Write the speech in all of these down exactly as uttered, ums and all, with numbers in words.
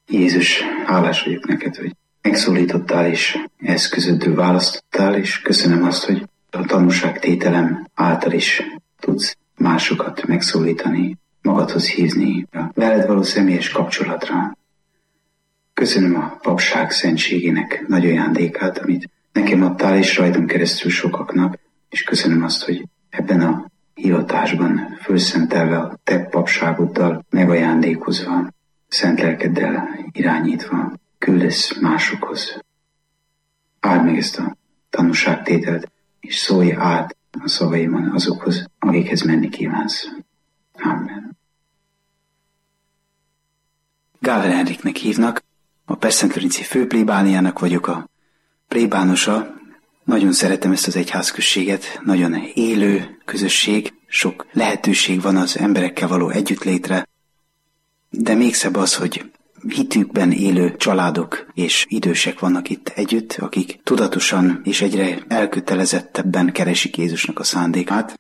Jézus, hálás vagyok neked, hogy megszólítottál és eszközöddől választottál, és köszönöm azt, hogy a tanúságtételem által is tudsz másokat megszólítani, magadhoz hívni a veled való személyes kapcsolatra. Köszönöm a papság szentségének nagy ajándékát, amit nekem adtál, és rajtam keresztül sokaknak, és köszönöm azt, hogy ebben a hivatásban fölszentelve a te papságoddal megajándékozva, szent lelkeddel irányítva küldesz másokhoz. Áld meg ezt a tanúságtételt, és szólj át a szavaimon azokhoz, akikhez menni kívánsz. Amen. Gáver Henriknek hívnak, a Pestszentlőrinci főplébániának vagyok a plébánosa. Nagyon szeretem ezt az egyházközséget, nagyon élő közösség, sok lehetőség van az emberekkel való együttlétre, de még szebb az, hogy hitükben élő családok és idősek vannak itt együtt, akik tudatosan és egyre elkötelezettebben keresik Jézusnak a szándékát.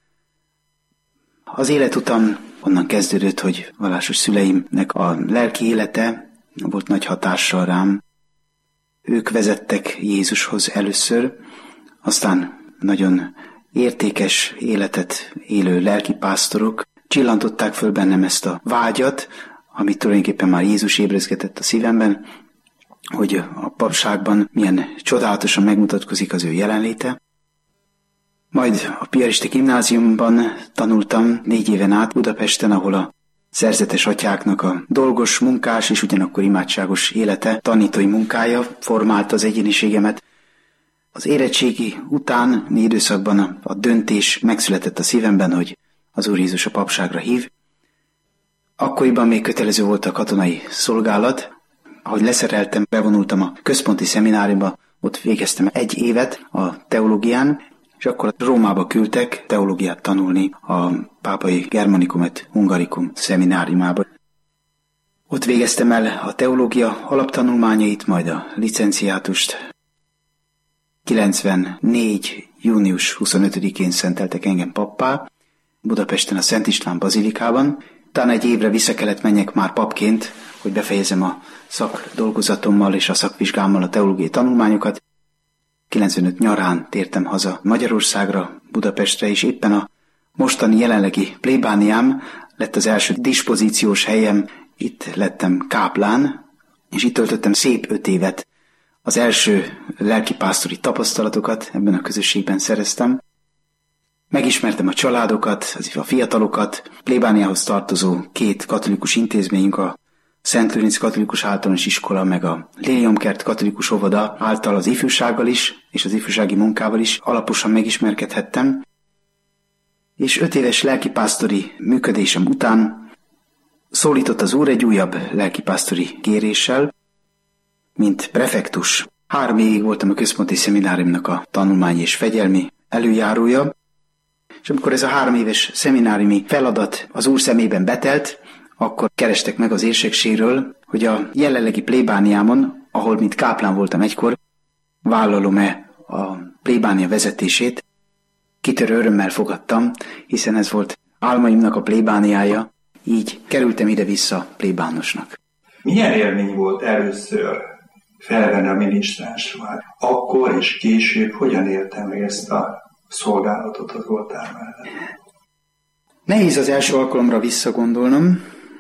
Az életutam onnan kezdődött, hogy vallásos szüleimnek a lelki élete volt nagy hatással rám. Ők vezettek Jézushoz először, aztán nagyon értékes életet élő lelkipásztorok csillantották föl bennem ezt a vágyat, amit tulajdonképpen már Jézus ébrezgetett a szívemben, hogy a papságban milyen csodálatosan megmutatkozik az ő jelenléte. Majd a piarista gimnáziumban tanultam négy éven át Budapesten, ahol a szerzetes atyáknak a dolgos, munkás és ugyanakkor imádságos élete, tanítói munkája formálta az egyéniségemet. Az érettségi után időszakban a, a döntés megszületett a szívemben, hogy az Úr Jézus a papságra hív. Akkoriban még kötelező volt a katonai szolgálat. Ahogy leszereltem, bevonultam a központi szemináriumba, ott végeztem egy évet a teológián, és akkor Rómába küldtek teológiát tanulni a Pápai Germanikum et Hungarikum szemináriumába. Ott végeztem el a teológia alaptanulmányait, majd a licenciátust. kilencvennégy. június huszonötödikén szenteltek engem pappá, Budapesten a Szent István bazilikában. Utána egy évre vissza kellett menjek már papként, hogy befejezem a szakdolgozatommal és a szakvizsgámmal a teológiai tanulmányokat. kilencvenöt nyarán tértem haza Magyarországra, Budapestre, és éppen a mostani jelenlegi plébániám lett az első dispozíciós helyem. Itt lettem káplán, és itt töltöttem szép öt évet. Az első lelkipásztori tapasztalatokat ebben a közösségben szereztem. Megismertem a családokat, a fiatalokat, plébániához tartozó két katolikus intézményünk, a Szent Lőrinc Katolikus Általános Iskola, meg a Liliomkert Katolikus Óvoda által az ifjúsággal is, és az ifjúsági munkával is alaposan megismerkedhettem. És öt éves lelkipásztori működésem után szólított az Úr egy újabb lelkipásztori kéréssel, mint prefektus. Három évig voltam a központi szemináriumnak a tanulmányi és fegyelmi előjárója, és amikor ez a három éves szemináriumi feladat az Úr szemében betelt, akkor kerestek meg az érsekségről, hogy a jelenlegi plébániámon, ahol mint káplán voltam egykor, vállalom-e a plébánia vezetését. Kitörő örömmel fogadtam, hiszen ez volt álmaimnak a plébániája, így kerültem ide-vissza plébánosnak. Milyen élmény volt először felvenni a minisztráns ruhát? Akkor és később hogyan éltem meg ezt a szolgálatot az oltár mellett? Nehéz az első alkalomra visszagondolnom,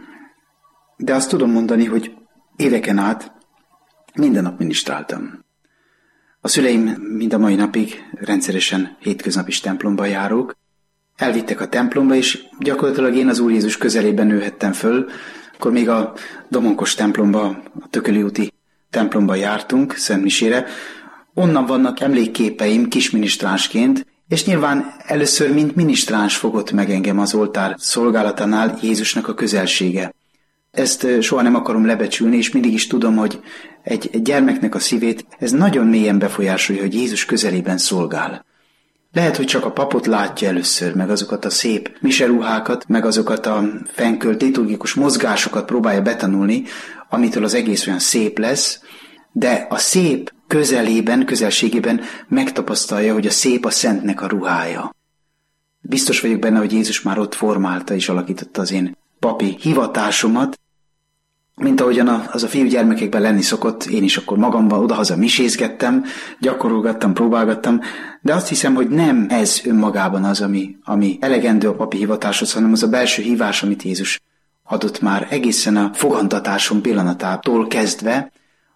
de azt tudom mondani, hogy éveken át minden nap minisztráltam. A szüleim mind a mai napig rendszeresen hétköznap is templomba járók. Elvittek a templomba, és gyakorlatilag én az Úr Jézus közelében nőhettem föl. Akkor még a Domonkos templomba, a Tököli úti templomba jártunk szentmisére. Onnan vannak emlékképeim kisminisztránsként, és nyilván először mint minisztráns fogott meg engem az oltár szolgálatánál Jézusnak a közelsége. Ezt soha nem akarom lebecsülni, és mindig is tudom, hogy egy, egy gyermeknek a szívét ez nagyon mélyen befolyásolja, hogy Jézus közelében szolgál. Lehet, hogy csak a papot látja először, meg azokat a szép miseruhákat, meg azokat a fenkölt liturgikus mozgásokat próbálja betanulni, amitől az egész olyan szép lesz, de a szép közelében, közelségében megtapasztalja, hogy a szép a Szentnek a ruhája. Biztos vagyok benne, hogy Jézus már ott formálta és alakította az én papi hivatásomat, Mint ahogyan az a fiúgyermekekben lenni szokott, én is akkor magamban odahaza misézgettem, gyakorolgattam, próbálgattam, de azt hiszem, hogy nem ez önmagában az, ami, ami elegendő a papi hivatáshoz, hanem az a belső hívás, amit Jézus adott már egészen a fogantatásom pillanatától kezdve.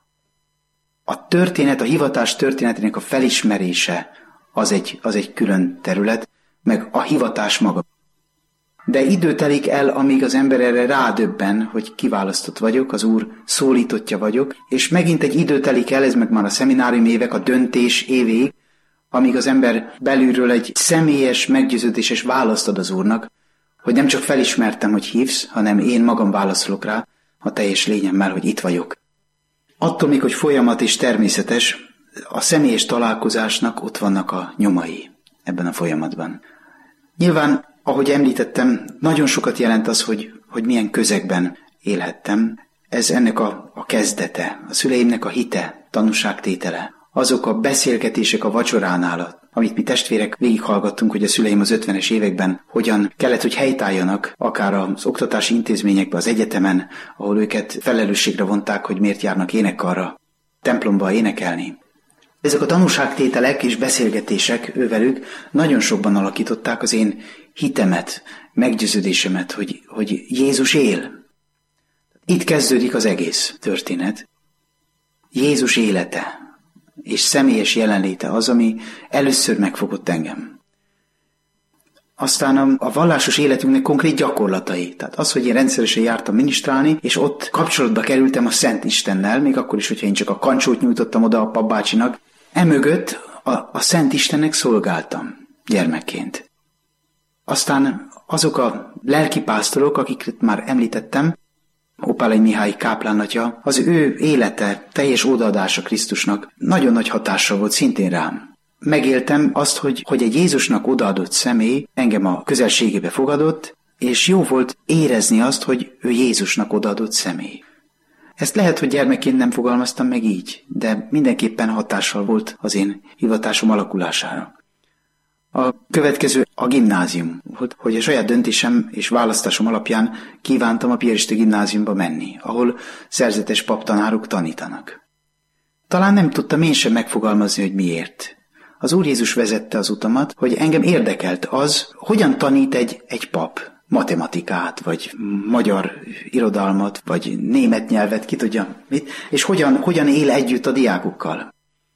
A történet, a hivatás történetének a felismerése az egy, az egy külön terület, meg a hivatás maga. De idő telik el, amíg az ember erre rádöbben, hogy kiválasztott vagyok, az Úr szólítottja vagyok, és megint egy idő telik el, ez meg már a szeminárium évek, a döntés évéig, amíg az ember belülről egy személyes, meggyőződéses választ ad az Úrnak, hogy nem csak felismertem, hogy hívsz, hanem én magam válaszolok rá a teljes lényemmel, hogy itt vagyok. Attól még, hogy folyamat és természetes, a személyes találkozásnak ott vannak a nyomai ebben a folyamatban. Nyilván, ahogy említettem, nagyon sokat jelent az, hogy, hogy milyen közegben élhettem. Ez ennek a, a kezdete, a szüleimnek a hite, tanúságtétele. Azok a beszélgetések a vacsoránál, amit mi testvérek végighallgattunk, hogy a szüleim az ötvenes években hogyan kellett, hogy helytálljanak, akár az oktatási intézményekben, az egyetemen, ahol őket felelősségre vonták, hogy miért járnak énekkarra, templomba énekelni. Ezek a tanúságtételek és beszélgetések ővelük nagyon sokban alakították az én hitemet, meggyőződésemet, hogy, hogy Jézus él. Itt kezdődik az egész történet. Jézus élete és személyes jelenléte az, ami először megfogott engem. Aztán a, a vallásos életünknek konkrét gyakorlatai. Tehát az, hogy én rendszeresen jártam minisztrálni, és ott kapcsolatba kerültem a Szent Istennel, még akkor is, hogyha én csak a kancsót nyújtottam oda a papbácsinak, emögött a, a Szent Istennek szolgáltam gyermekként. Aztán azok a lelkipásztorok, akiket már említettem, Opálai Mihály káplánatja, az ő élete, teljes odaadása Krisztusnak nagyon nagy hatással volt szintén rám. Megéltem azt, hogy, hogy egy Jézusnak odaadott személy engem a közelségébe fogadott, és jó volt érezni azt, hogy ő Jézusnak odaadott személy. Ezt lehet, hogy gyermekként nem fogalmaztam meg így, de mindenképpen hatással volt az én hivatásom alakulására. A következő a gimnázium, hogy a saját döntésem és választásom alapján kívántam a piarista gimnáziumba menni, ahol szerzetes paptanárok tanítanak. Talán nem tudtam én sem megfogalmazni, hogy miért. Az Úr Jézus vezette az utamat, hogy engem érdekelt az, hogyan tanít egy, egy pap matematikát, vagy magyar irodalmat, vagy német nyelvet, ki tudja mit, és hogyan, hogyan él együtt a diákokkal.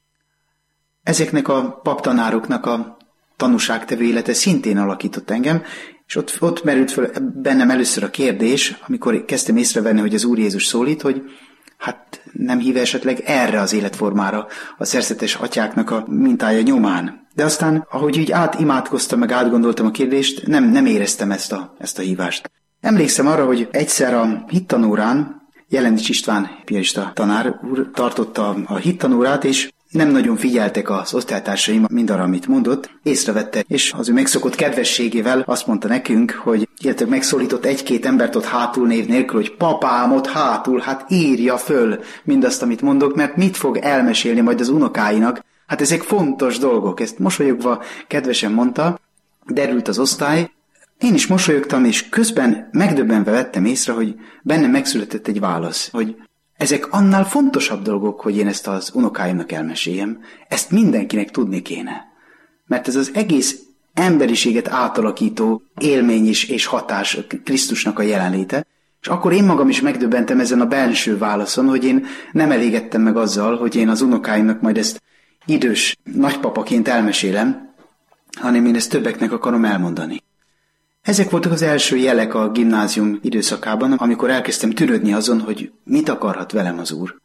Ezeknek a paptanároknak a tanúságtevő élete szintén alakított engem, és ott, ott merült föl bennem először a kérdés, amikor kezdtem észrevenni, hogy az Úr Jézus szólít, hogy hát nem hív esetleg erre az életformára a szerzetes atyáknak a mintája nyomán. De aztán, ahogy így átimádkoztam, meg átgondoltam a kérdést, nem, nem éreztem ezt a, ezt a hívást. Emlékszem arra, hogy egyszer a hittanórán Jelenics István piarista tanár úr tartotta a hittanórát, és nem nagyon figyeltek az osztálytársaim mindarra, amit mondott, észrevette, és az ő megszokott kedvességével azt mondta nekünk, hogy illetve megszólított egy-két embert ott hátul név nélkül, hogy papám ott hátul, hát írja föl mindazt, amit mondok, mert mit fog elmesélni majd az unokáinak. Hát ezek fontos dolgok, ezt mosolyogva kedvesen mondta, derült az osztály. Én is mosolyogtam, és közben megdöbbenve vettem észre, hogy bennem megszületett egy válasz, hogy ezek annál fontosabb dolgok, hogy én ezt az unokáimnak elmeséljem. Ezt mindenkinek tudni kéne. Mert ez az egész emberiséget átalakító élmény is és hatás Krisztusnak a jelenléte. És akkor én magam is megdöbbentem ezen a belső válaszon, hogy én nem elégedtem meg azzal, hogy én az unokáimnak majd ezt idős nagypapaként elmesélem, hanem én ezt többeknek akarom elmondani. Ezek voltak az első jelek a gimnázium időszakában, amikor elkezdtem tűrődni azon, hogy mit akarhat velem az Úr.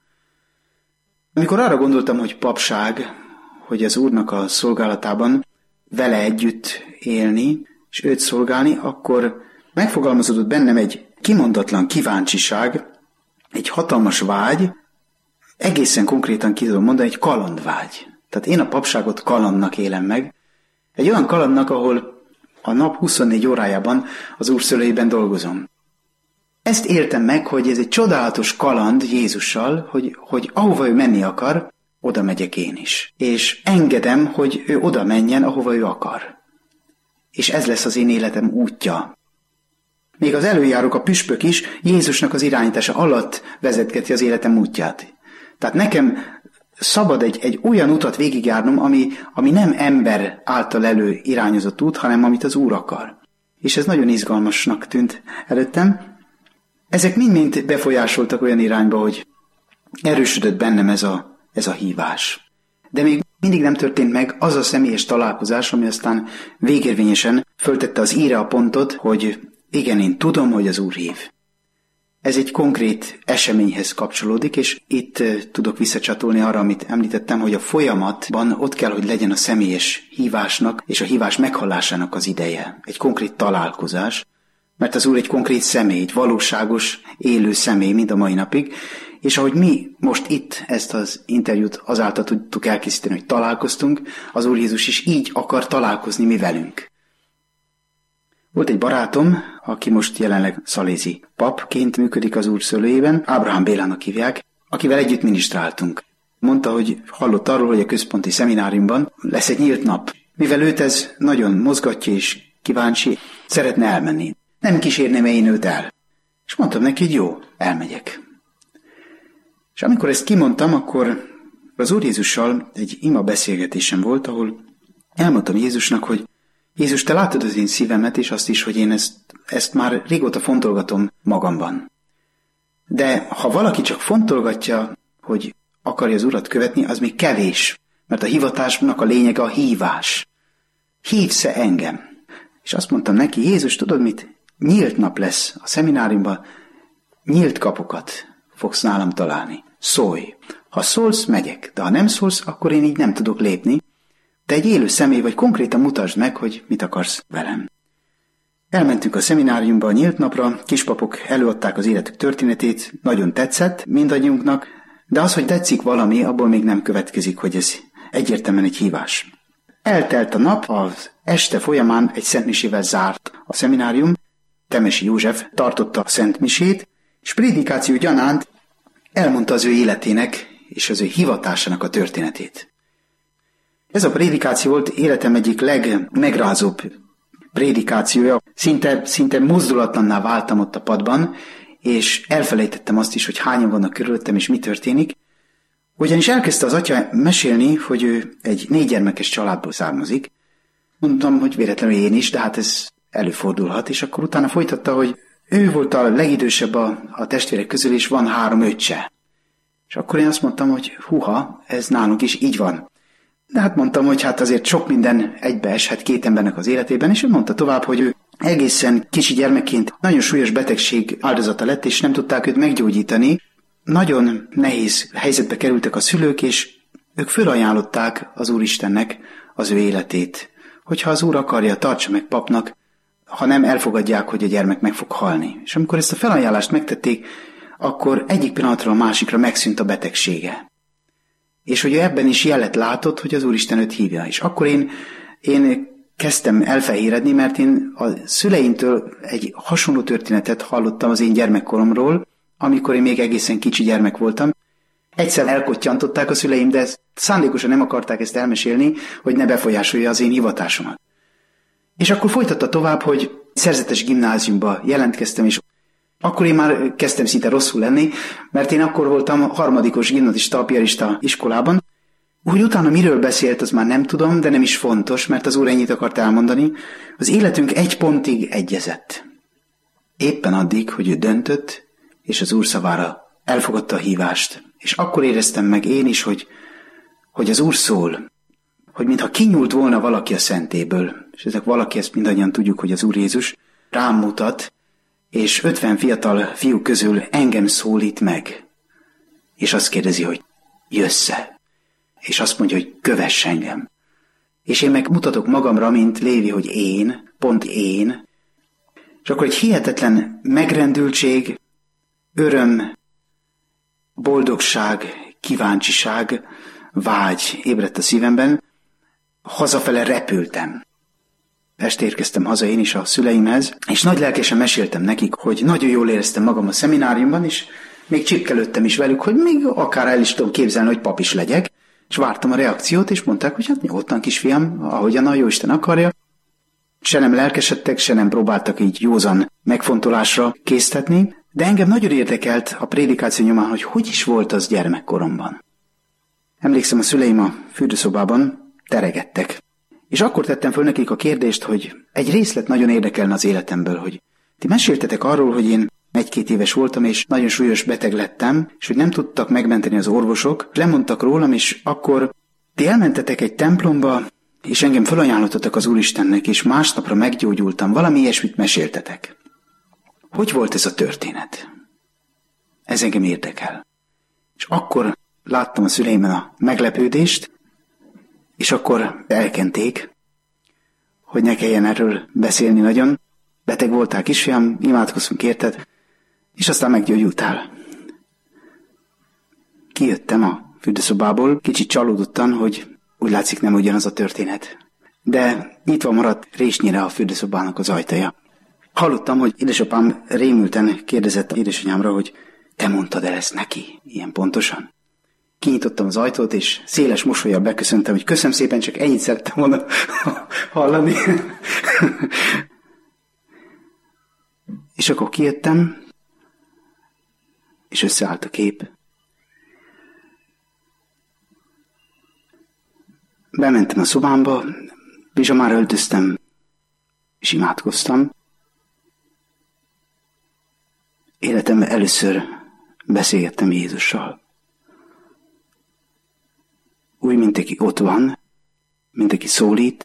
Amikor arra gondoltam, hogy papság, hogy az Úrnak a szolgálatában vele együtt élni, és őt szolgálni, akkor megfogalmazódott bennem egy kimondatlan kíváncsiság, egy hatalmas vágy, egészen konkrétan ki tudom mondani, egy kalandvágy. Tehát én a papságot kalandnak élem meg, egy olyan kalandnak, ahol a nap huszonnégy órájában az Úr szülőiben dolgozom. Ezt éltem meg, hogy ez egy csodálatos kaland Jézussal, hogy, hogy ahova ő menni akar, oda megyek én is. És engedem, hogy ő oda menjen, ahova ő akar. És ez lesz az én életem útja. még az előjárók, a püspök is Jézusnak az irányítása alatt vezetgeti az életem útját. Tehát nekem szabad egy, egy olyan utat végigjárnom, ami, ami nem ember által elő irányozott út, hanem amit az Úr akar. És ez nagyon izgalmasnak tűnt előttem. Ezek mind-mind befolyásoltak olyan irányba, hogy erősödött bennem ez a, ez a hívás. De még mindig nem történt meg az a személyes találkozás, ami aztán végérvényesen föltette az íre a pontot, hogy igen, én tudom, hogy az Úr hív. Ez egy konkrét eseményhez kapcsolódik, és itt tudok visszacsatolni arra, amit említettem, hogy a folyamatban ott kell, hogy legyen a személyes hívásnak és a hívás meghallásának az ideje. Egy konkrét találkozás, mert az Úr egy konkrét személy, egy valóságos, élő személy mind a mai napig, és ahogy mi most itt ezt az interjút azáltal tudtuk elkészíteni, hogy találkoztunk, az Úr Jézus is így akar találkozni mi velünk. Volt egy barátom, aki most jelenleg szalézi papként működik az Úr szőlőjében, Ábrahám Bélának hívják, akivel együtt minisztráltunk. Mondta, hogy hallott arról, hogy a központi szemináriumban lesz egy nyílt nap. Mivel őt ez nagyon mozgatja és kíváncsi, szeretne elmenni. Nem kísérném én őt el. És mondtam neki, hogy jó, elmegyek. És amikor ezt kimondtam, akkor az Úr Jézussal egy ima beszélgetésem volt, ahol elmondtam Jézusnak, hogy Jézus, te látod az én szívemet, és azt is, hogy én ezt, ezt már régóta fontolgatom magamban. De ha valaki csak fontolgatja, hogy akarja az Urat követni, az még kevés, mert a hivatásnak a lényege a hívás. Hívsz-e engem? És azt mondtam neki, Jézus, tudod mit? Nyílt nap lesz a szemináriumban, nyílt kapukat fogsz nálam találni. Szólj! Ha szólsz, megyek, de ha nem szólsz, akkor én így nem tudok lépni. Te egy élő személy vagy, konkrétan mutasd meg, hogy mit akarsz velem. Elmentünk a szemináriumba a nyílt napra, kispapok előadták az életük történetét, nagyon tetszett mindannyiunknak, de az, hogy tetszik valami, abból még nem következik, hogy ez egyértelműen egy hívás. Eltelt a nap, az este folyamán egy szentmisével zárt a szeminárium, Temesi József tartotta a szentmisét, és prédikáció gyanánt elmondta az ő életének és az ő hivatásának a történetét. Ez a prédikáció volt életem egyik legmegrázóbb prédikációja. Szinte, szinte mozdulatlanná váltam ott a padban, és elfelejtettem azt is, hogy hányan vannak körülöttem, és mi történik. Ugyanis elkezdte az atya mesélni, hogy ő egy négy gyermekes családból származik. Mondtam, hogy véletlenül én is, de hát ez előfordulhat, és akkor utána folytatta, hogy ő volt a legidősebb a, a testvérek közül, és van három öccse. És akkor én azt mondtam, hogy huha, ez nálunk is így van. De hát mondtam, hogy hát azért sok minden egybeeshet két embernek az életében, és ő mondta tovább, hogy ő egészen kicsi gyermekként nagyon súlyos betegség áldozata lett, és nem tudták őt meggyógyítani. Nagyon nehéz helyzetbe kerültek a szülők, és ők fölajánlották az Úristennek az ő életét. Hogyha az Úr akarja, tartsa meg papnak, ha nem, elfogadják, hogy a gyermek meg fog halni. És amikor ezt a felajánlást megtették, akkor egyik pillanatról a másikra megszűnt a betegsége. És hogy ő ebben is jelet látott, hogy az Úristen őt hívja. És akkor én, én kezdtem elfehéredni, mert én a szüleimtől egy hasonló történetet hallottam az én gyermekkoromról, amikor én még egészen kicsi gyermek voltam. Egyszer elkottyantották a szüleim, de szándékosan nem akarták ezt elmesélni, hogy ne befolyásolja az én hivatásomat. És akkor folytatta tovább, hogy szerzetes gimnáziumba jelentkeztem, és akkor én már kezdtem szinte rosszul lenni, mert én akkor voltam harmadikos gimnazista, piarista iskolában. Úgy utána miről beszélt, az már nem tudom, de nem is fontos, mert az Úr ennyit akart elmondani. Az életünk egy pontig egyezett. Éppen addig, hogy ő döntött, és az Úr szavára elfogadta a hívást. És akkor éreztem meg én is, hogy, hogy az Úr szól, hogy mintha kinyúlt volna valaki a szentéből. És ezek valaki, ezt mindannyian tudjuk, hogy az Úr Jézus rám mutat, és ötven fiatal fiú közül engem szólít meg. És azt kérdezi, hogy jössz-e? És azt mondja, hogy kövess engem. És én meg mutatok magamra, mint Lévi, hogy én, pont én. És akkor egy hihetetlen megrendültség, öröm, boldogság, kíváncsiság, vágy ébredt a szívemben. Hazafele repültem. Este érkeztem haza én is a szüleimhez, és nagy lelkesen meséltem nekik, hogy nagyon jól éreztem magam a szemináriumban, és még csipkelődtem is velük, hogy még akár el is tudom képzelni, hogy pap is legyek, és vártam a reakciót, és mondták, hogy hát nyugodtan kisfiam, ahogyan a Jóisten akarja. se nem lelkesedtek, se nem próbáltak így józan megfontolásra késztetni, de engem nagyon érdekelt a prédikáció nyomán, hogy hogy is volt az gyermekkoromban. Emlékszem, a szüleim a fürdőszobában teregettek. És akkor tettem föl nekik a kérdést, hogy egy részlet nagyon érdekelne az életemből, hogy ti meséltetek arról, hogy én egy-két éves voltam, és nagyon súlyos beteg lettem, és hogy nem tudtak megmenteni az orvosok, lemondtak rólam, és akkor ti elmentetek egy templomba, és engem felajánlottatok az Úristennek, és másnapra meggyógyultam, valami ilyesmit meséltetek. Hogy volt ez a történet? Ez engem érdekel. És akkor láttam a szüleimen a meglepődést, és akkor elkenték, hogy ne kelljen erről beszélni nagyon. Beteg voltál, kisfiam, imádkoztunk érted, és aztán meggyógyultál. Kijöttem a fürdőszobából, kicsit csalódottan, hogy úgy látszik nem ugyanaz a történet. De nyitva maradt résnyire a fürdőszobának az ajtaja. Hallottam, hogy édesapám rémülten kérdezett édesanyámra, hogy te mondtad el ezt neki, ilyen pontosan. Kinyitottam az ajtót, és széles mosollyal beköszöntem, hogy köszönöm szépen, csak ennyit szerettem volna hallani. És akkor kijöttem, és összeállt a kép. Bementem a szobámba, pizsamára öltöztem, és imádkoztam. Életemben először beszélgettem Jézussal. Úgy, mint aki ott van, mint aki szólít,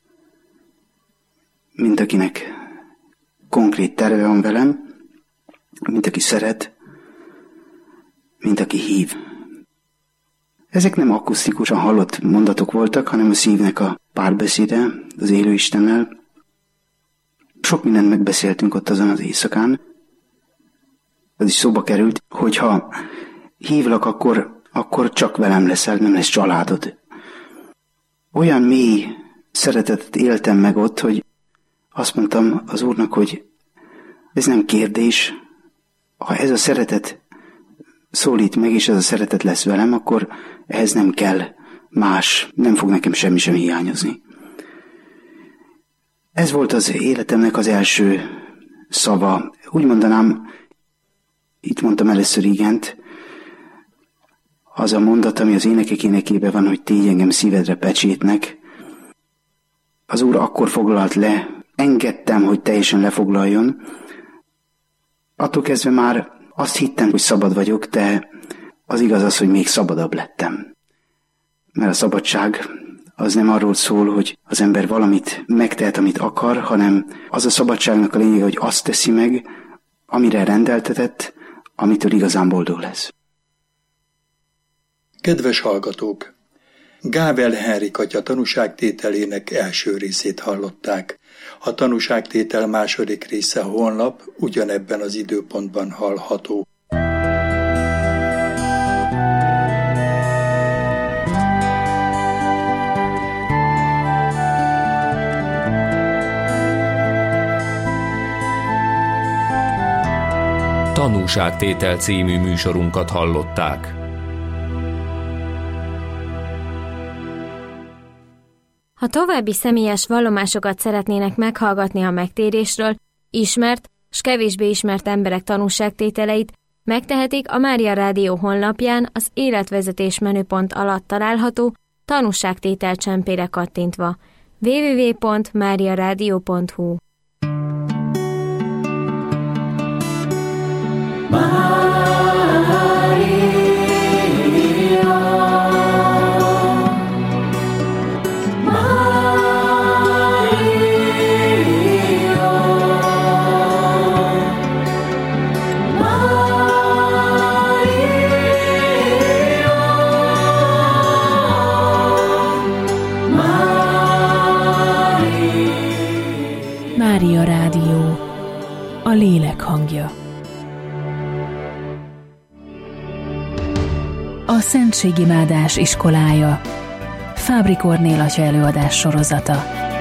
mint akinek konkrét terve van velem, mint aki szeret, mint aki hív. Ezek nem akusztikusan hallott mondatok voltak, hanem a szívnek a párbeszéde az élő Istennel. Sok mindent megbeszéltünk ott azon az éjszakán. Az is szóba került, hogyha hívlak, akkor, akkor csak velem leszel, nem lesz családod. Olyan mély szeretetet éltem meg ott, hogy azt mondtam az Úrnak, hogy ez nem kérdés. Ha ez a szeretet szólít meg, és ez a szeretet lesz velem, akkor ehhez nem kell más, nem fog nekem semmi sem hiányozni. Ez volt az életemnek az első szava. Úgy mondanám, itt mondtam először igent, az a mondat, ami az énekek énekében van, hogy tégy engem szívedre pecsétnek. Az Úr akkor foglalt le, engedtem, hogy teljesen lefoglaljon. Attól kezdve már azt hittem, hogy szabad vagyok, de az igaz az, hogy még szabadabb lettem. Mert a szabadság az nem arról szól, hogy az ember valamit megtehet, amit akar, hanem az a szabadságnak a lényege, hogy azt teszi meg, amire rendeltetett, amitől igazán boldog lesz. Kedves hallgatók! Gábel Henrik atya tanúságtételének első részét hallották. A tanúságtétel második része holnap ugyanebben az időpontban hallható. Tanúságtétel című műsorunkat hallották. Ha további személyes vallomásokat szeretnének meghallgatni a megtérésről, ismert s kevésbé ismert emberek tanúságtételeit, megtehetik a Mária Rádió honlapján az életvezetés menüpont alatt található tanúságtétel csempére kattintva. double-u double-u double-u pont mária rádió pont hu Mária Rádió, a lélek hangja. A Szentségimádás iskolája, Fábri Kornél atya előadás sorozata.